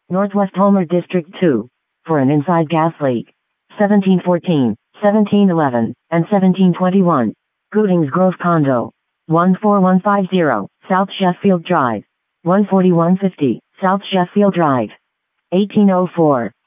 Northwest Homer District 2. For an inside gas leak. 1714, 1711, and 1721. Goodings Grove Condo. 14150, South Sheffield Drive. 14150, South Sheffield Drive. 1804.